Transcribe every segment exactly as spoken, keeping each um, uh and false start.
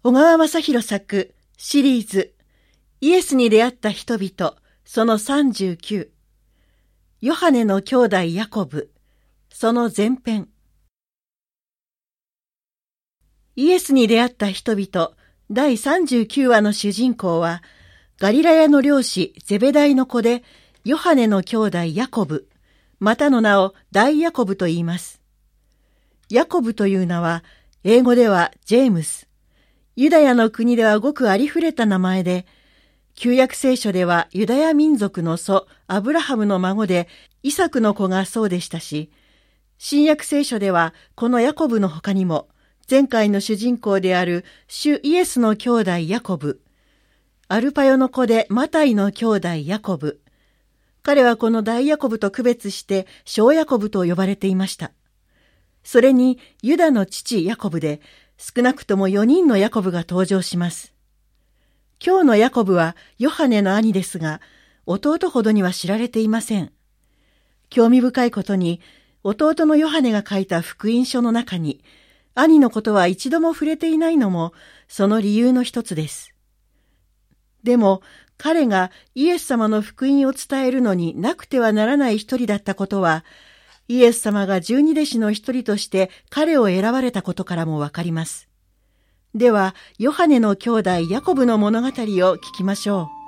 小川正弘作シリーズイエスに出会った人々そのさんじゅうきゅう、ヨハネの兄弟ヤコブその前編。イエスに出会った人々だいさんじゅうきゅうわの主人公はガリラヤの漁師ゼベダイの子でヨハネの兄弟ヤコブ、またの名を大ヤコブと言います。ヤコブという名は英語ではジェームス、ユダヤの国ではごくありふれた名前で、旧約聖書ではユダヤ民族の祖アブラハムの孫でイサクの子がそうでしたし、新約聖書ではこのヤコブの他にも前回の主人公である主イエスの兄弟ヤコブ、アルパヨの子でマタイの兄弟ヤコブ、彼はこの大ヤコブと区別して小ヤコブと呼ばれていました。それにユダの父ヤコブで少なくともよにんのヤコブが登場します。今日のヤコブはヨハネの兄ですが、弟ほどには知られていません。興味深いことに、弟のヨハネが書いた福音書の中に、兄のことは一度も触れていないのも、その理由の一つです。でも、彼がイエス様の福音を伝えるのになくてはならない一人だったことは、イエス様が十二弟子の一人として彼を選ばれたことからもわかります。では、ヨハネの兄弟ヤコブの物語を聞きましょ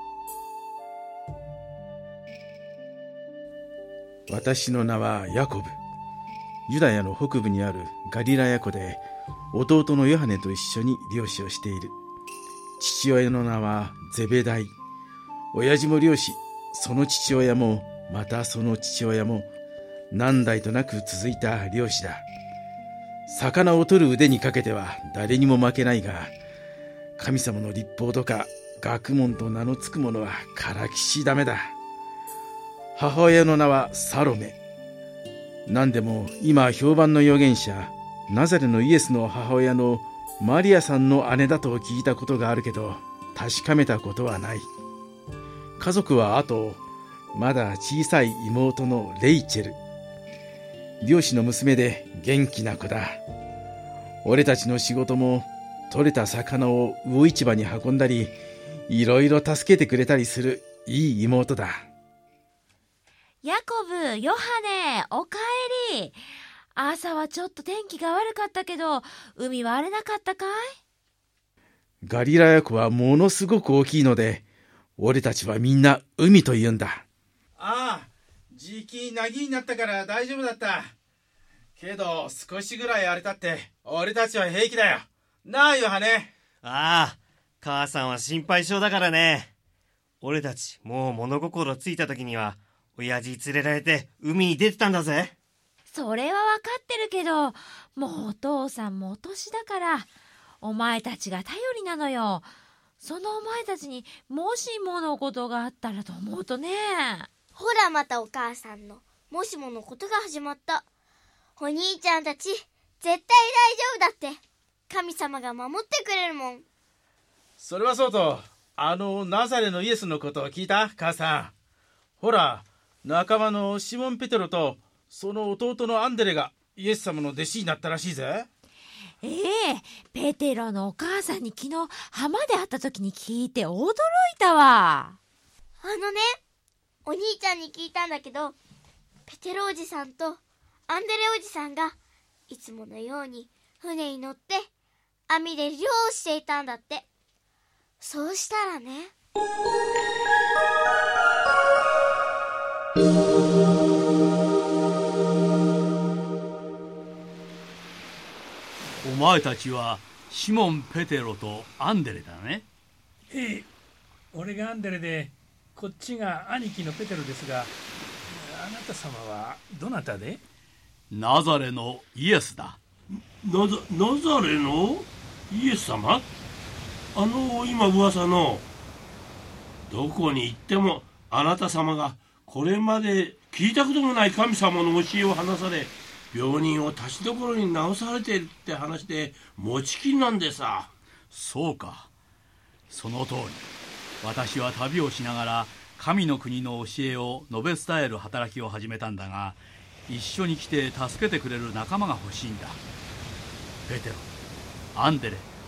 う。私の名はヤコブ。ユダヤの北部にあるガリラヤ湖で弟のヨハネと一緒に漁師をしている。父親の名はゼベダイ。親父も漁師、その父親もまたその父親も何代となく続いた漁師だ。魚を取る腕にかけては誰にも負けないが、神様の律法とか学問と名のつくものはからきしダメだ。母親の名はサロメ。何でも今評判の預言者ナザレのイエスの母親のマリアさんの姉だと聞いたことがあるけど、確かめたことはない。家族はあとまだ小さい妹のレイチェル。漁師の娘で元気な子だ。俺たちの仕事も取れた魚を魚市場に運んだり、いろいろ助けてくれたりするいい妹だ。 ヤコブ、ヨハネ、おかえり。朝はちょっと天気が悪かったけど、海は荒れなかったかい？ ガリラヤ湖はものすごく大きいので、俺たちはみんな海と言うんだ。 ああ、じきなぎになったから大丈夫だった。けど少しぐらい荒れたって俺たちは平気だよ。なあヨハネ。 ああ、母さんは心配性だからね。俺たちもう物心ついた時には親父連れられて海に出てたんだぜ。 それはわかってるけど、もうお父さんもお年だからお前たちが頼りなのよ。そのお前たちにもしものことがあったらと思うとね。 ほらまたお母さんのもしものことが始まった。お兄ちゃんたち絶対大丈夫だって。神様が守ってくれるもん。 それはそうと、あのナザレのイエスのことを聞いた？母さん。ほら、仲間のシモン・ペテロとその弟のアンデレがイエス様の弟子になったらしいぜ。 ええ、ペテロのお母さんに昨日浜で会った時に聞いて驚いたわ。 あのね、お兄ちゃんに聞いたんだけど、ペテロおじさんとアンデレおじさんがいつものように船に乗って網で漁をしていたんだって。そうしたらね、 お前たちはシモン・ペテロとアンデレだね。 ええ、俺がアンデレでこっちが兄貴のペテロですが、あなた様はどなたで？ ナザレのイエスだ。 ナザ、ナザレのイエス様？あの今噂の。どこに行ってもあなた様がこれまで聞いたこともない神様の教えを話され、病人を立ちどころに治されているって話で持ちきりなんでさ。 そうか、その通り。私は旅をしながら神の国の教えを述べ伝える働きを始めたんだが、一緒に来て助けてくれる仲間が欲しいんだ。ペテロ、アンデレ、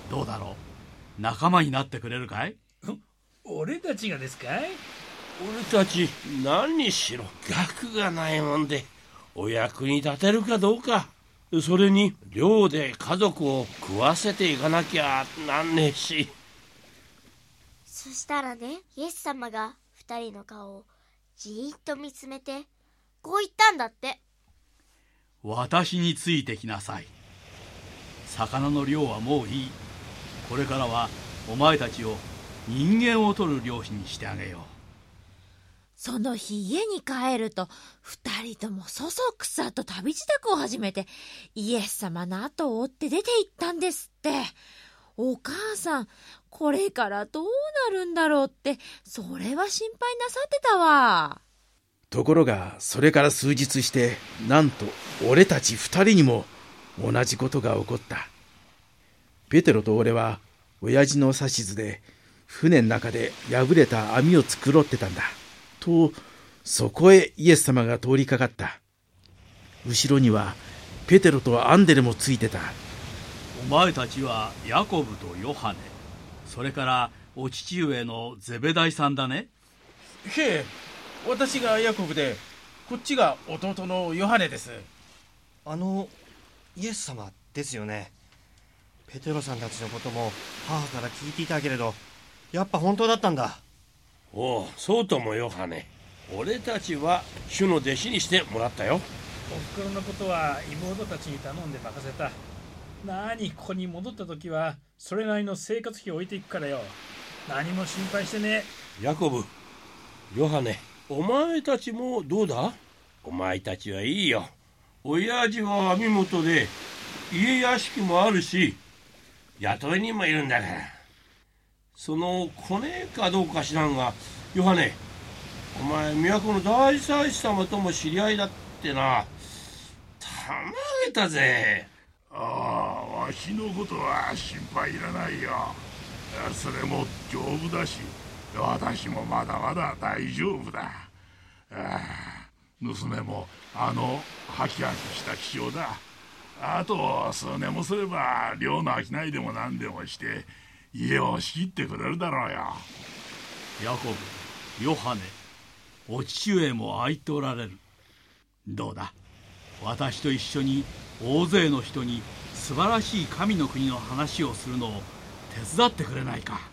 どうだろう、仲間になってくれるかい？ 俺たちがですかい？ 俺たち何にしろ学がないもんでお役に立てるかどうか。それに寮で家族を食わせていかなきゃなんねえし。 そしたらね、イエス様が二人の顔をじーっと見つめてこう言ったんだって。 私についてきなさい。魚の漁はもういい。これからはお前たちを人間を取る漁師にしてあげよう。 その日家に帰ると二人ともそそくさと旅支度を始めてイエス様の後を追って出て行ったんですって。お母さん、これからどうなるんだろうってそれは心配なさってたわ。 ところがそれから数日して、なんと俺たち二人にも同じことが起こった。ペテロと俺は親父の指図で船の中で破れた網を繕ってたんだ。とそこへイエス様が通りかかった。後ろにはペテロとアンデレもついてた。 お前たちはヤコブとヨハネ、それからお父上のゼベダイさんだね。 へえ、私がヤコブでこっちが弟のヨハネです。 あのイエス様ですよね。ペテロさんたちのことも母から聞いていたけれど、やっぱ本当だったんだ。 おう、そうともヨハネ。俺たちは主の弟子にしてもらったよ。 おふくろのことは妹たちに頼んで任せた。なに、ここに戻った時はそれなりの生活費を置いていくからよ。何も心配してね。 ヤコブ、ヨハネ、お前たちもどうだ？お前たちはいいよ。親父は網元で家屋敷もあるし雇い人もいるんだから。そのコネかどうか知らんが、ヨハネ、お前都の大祭司様とも知り合いだってな。たまげたぜ。 ああ、わしのことは心配いらないよ。それも丈夫だし、私もまだまだ大丈夫だ。ああ、娘もあのハキハキした気性だ。あと数年もすれば寮の商いでも何でもして家を仕切ってくれるだろうよ。 ヤコブ、ヨハネ、お父上も愛っておられる。どうだ、私と一緒に大勢の人に素晴らしい神の国の話をするのを手伝ってくれないか。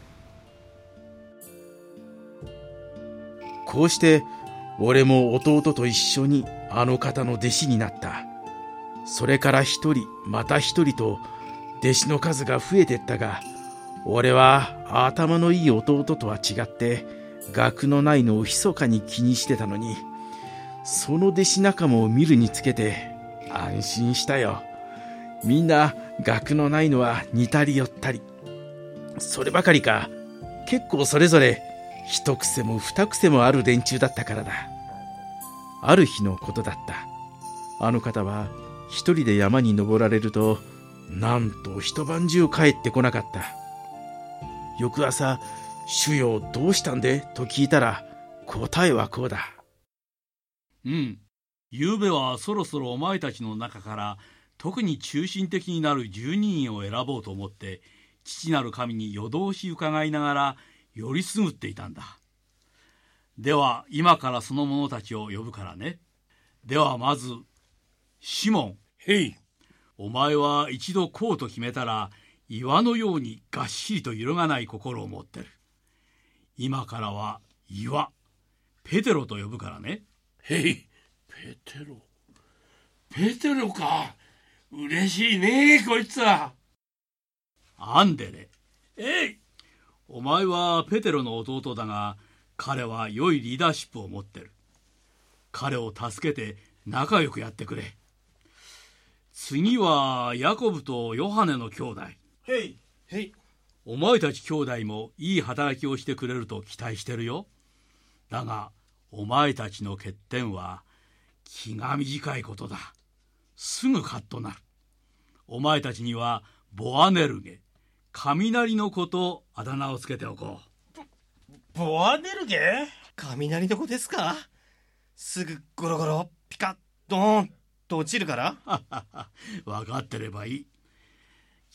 こうして俺も弟と一緒にあの方の弟子になった。それから一人また一人と弟子の数が増えてったが、俺は頭のいい弟とは違って学のないのを密かに気にしてたのに、その弟子仲間を見るにつけて安心したよ。みんな学のないのは似たり寄ったり。そればかりか、結構それぞれ一癖も二癖もある連中だったからだ。ある日のことだった。あの方は一人で山に登られると、なんと一晩中帰ってこなかった。翌朝、主よどうしたんでと聞いたら、答えはこうだ。 うん、ゆうべはそろそろお前たちの中から特に中心的になる十二人を選ぼうと思って、父なる神に夜通し伺いながらよりすぐっていたんだ。では今からその者たちを呼ぶからね。ではまずシモン。 へい。 お前は一度こうと決めたら岩のようにがっしりと揺るがない心を持ってる。今からは岩ペテロと呼ぶからね。 へい。ペテロペテロか。嬉しいねこいつは。 アンデレ。 えい。 お前はペテロの弟だが、彼は良いリーダーシップを持ってる。彼を助けて仲良くやってくれ。次はヤコブとヨハネの兄弟。 へい。 へい。 お前たち兄弟もいい働きをしてくれると期待してるよ。だがお前たちの欠点は気が短いことだ。すぐカッとなる。お前たちにはボアネルゲ、雷の子とあだ名をつけておこう。 ボアネルゲ？ 雷の子ですか？すぐゴロゴロピカッドーンと落ちるから？ 分かってればいい。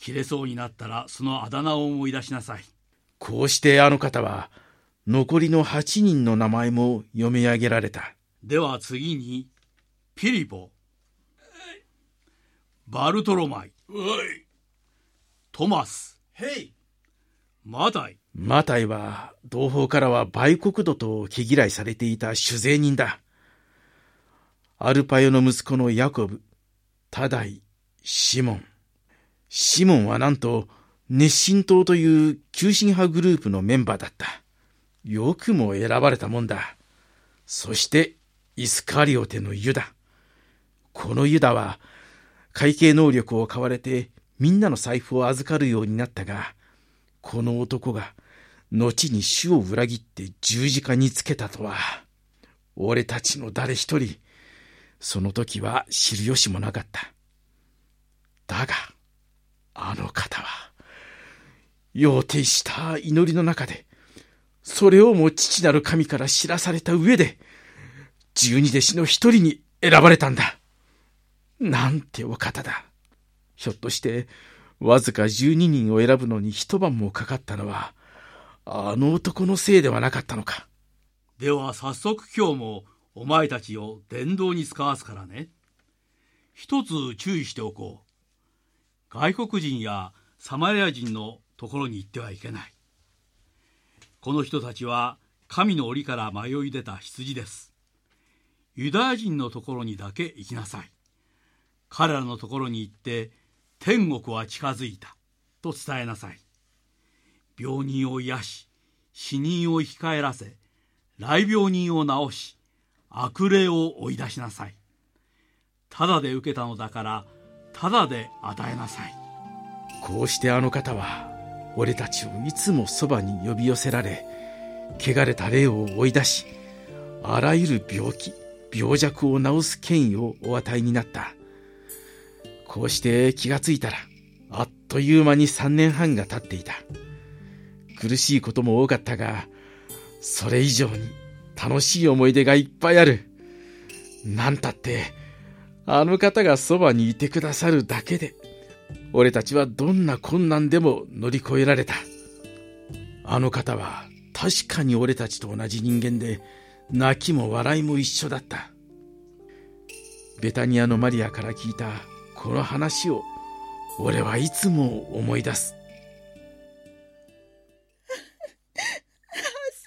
切れそうになったらそのあだ名を思い出しなさい。 こうしてあの方は残りのはちにんの名前も読み上げられた。 では次にピリポ、バルトロマイ、トマス、マタイ。 マタイは同胞からは売国奴と毛嫌いされていた酒税人だ。アルパヨの息子のヤコブ、タダイ、シモン。シモンはなんと熱心党という急進派グループのメンバーだった。よくも選ばれたもんだ。そしてイスカリオテのユダ。このユダは会計能力を買われてみんなの財布を預かるようになったが、この男が後に主を裏切って十字架につけたとは、俺たちの誰一人その時は知る由もなかった。だがあの方は夜を呈した祈りの中で、それをも父なる神から知らされた上で十二弟子の一人に選ばれたんだ。なんてお方だ。ひょっとしてわずか十二人を選ぶのに一晩もかかったのはあの男のせいではなかったのか。 では早速今日もお前たちを伝道に使わすからね。一つ注意しておこう。外国人やサマリア人のところに行ってはいけない。この人たちは神の檻から迷い出た羊です。ユダヤ人のところにだけ行きなさい。彼らのところに行って天国は近づいたと伝えなさい。病人を癒し、死人を生き返らせ、癩病人を治し、悪霊を追い出しなさい。ただで受けたのだからただで与えなさい。 こうしてあの方は俺たちをいつもそばに呼び寄せられ、汚れた霊を追い出し、あらゆる病気病弱を治す権威をお与えになった。こうして気がついたらあっという間に三年半が経っていた。苦しいことも多かったが、それ以上に楽しい思い出がいっぱいある。なんたってあの方がそばにいてくださるだけで、俺たちはどんな困難でも乗り越えられた。あの方は確かに俺たちと同じ人間で、泣きも笑いも一緒だった。ベタニアのマリアから聞いたこの話を俺はいつも思い出す。 先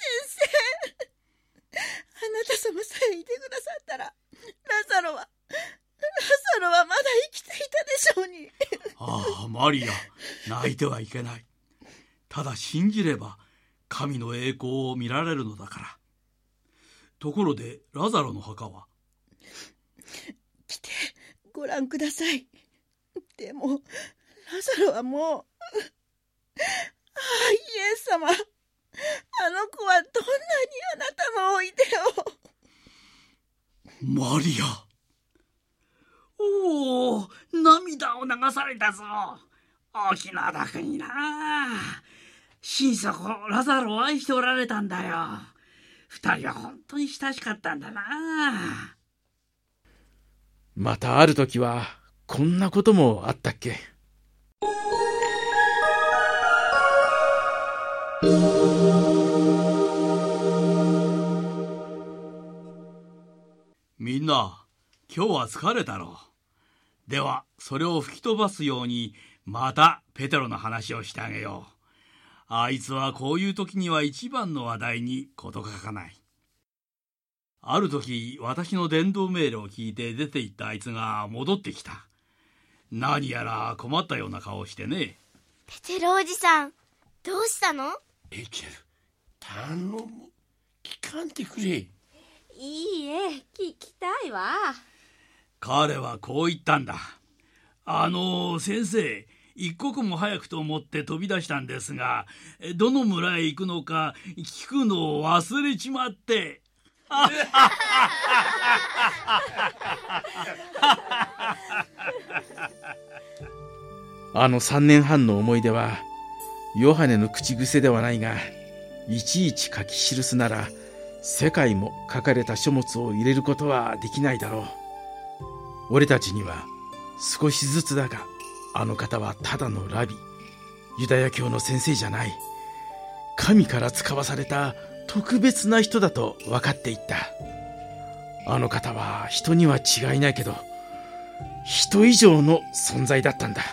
生、あなた様さえいてくださったら、ラザロはラザロはまだ生きていたでしょうに。 ああ、マリア、泣いてはいけない。ただ信じれば神の栄光を見られるのだから。ところでラザロの墓は？ 来てご覧ください。でもラザロはもう、ああ、イエス様、あの子はどんなにあなたのおいでを。 マリア。 おお、涙を流されたぞ。お気の毒にな。心底ラザロを愛しておられたんだよ。二人は本当に親しかったんだな。 またある時はこんなこともあったっけ。 みんな、今日は疲れたろう。ではそれを吹き飛ばすようにまたペテロの話をしてあげよう。あいつはこういう時には一番の話題に事欠かない。ある時私の伝道命令を聞いて出て行ったあいつが戻ってきた。何やら困ったような顔をしてね。 ペテロおじさん、どうしたの？ エチェル、頼む、聞かんでくれ。 いいえ、聞きたいわ。 彼はこう言ったんだ。あの先生、一刻も早くと思って飛び出したんですが、どの村へ行くのか聞くのを忘れちまって。 あの三年半の思い出はヨハネの口癖ではないが、いちいち書き記すなら世界も書かれた書物を入れることはできないだろう。俺たちには少しずつだがあの方はただのラビ、ユダヤ教の先生じゃない、神から使わされた特別な人だと分かっていった。あの方は人には違いないけど、人以上の存在だったんだ。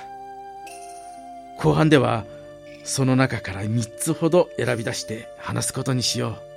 後半ではその中からみっつほど選び出して話すことにしよう。